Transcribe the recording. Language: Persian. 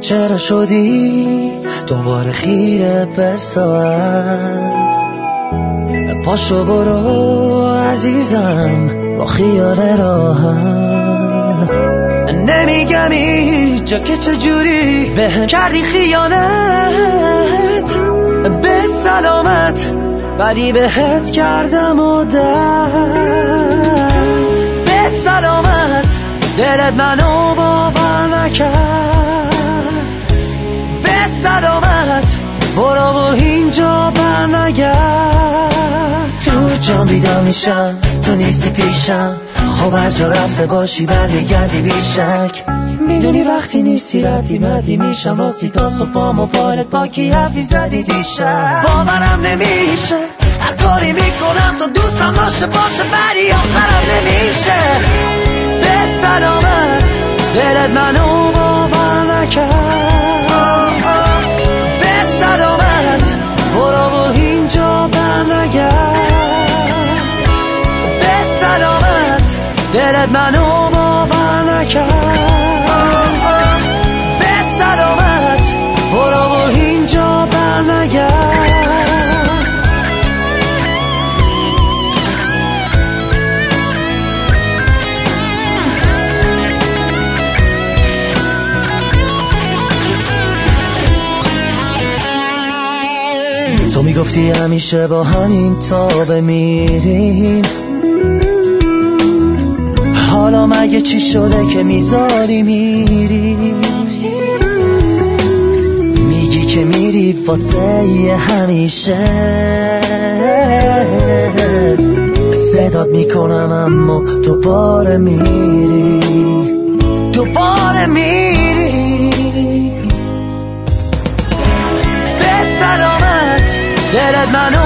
چرا شدی دوباره خیره به ساعت؟ پاشو برو عزیزم با خیال راحت. نمیگم اینجا که چجوری بهم کردی خیانت. به سلامت ولی بهت کردم عادت. به سلامت دلت منو باور نکرد. به سلامت برو و اینجا برنگرد. تو جام بیدار میشم تو نیستی پیشم. خب هر جا رفته باشی برمیگردی بیشک. میدونی وقتی نیستی ردی مردی میشم. واسه تا صبحام و پارت پاکی حرفی زدی دیشب. باورم نمیشه هر کاری میکنم تو دوستم داشته باشه ولی آخرم نمیشه. به سلامت دلت منو باور نکرد. به سلامت برو و اینجا برنگرد. به سلامت دلت منو باور نکرد. به سلامت برو و اینجا برنگرد. تو میگفتی همیشه با همین تا بمیریم. حالا مگه چی شده که میذاری میری؟ میگی که میری واسه همیشه. صدات میکنم اما دوباره میری. دوباره میری. به سلامت دلت منو